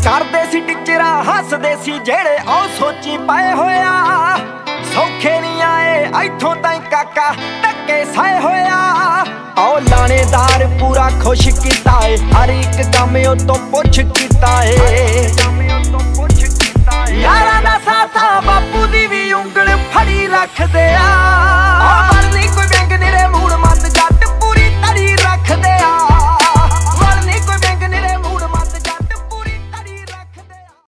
ਕਰਦੇ ਸੀ ਟੀਚਰਾਂ ਹੱਸਦੇ ਸੀ ਜਿਹੜੇ ਉਹ ਸੋਚੀ ਪਾਏ ਹੋਇਆ। ਸੌਖੇ ਨਹੀਂ ਆਏ ਇੱਥੋਂ ਤਾਈਂ ਕਾਕਾ ਧੱਕੇ ਸਾਏ ਹੋਇਆ। ਉਹ ਲਾਣੇਦਾਰ ਪੂਰਾ ਖੁਸ਼ ਕੀਤਾ ਏ, ਹਰ ਇੱਕ ਕੰਮ ਉਹ ਤੋਂ ਪੁੱਛ ਕੀਤਾ ਏ।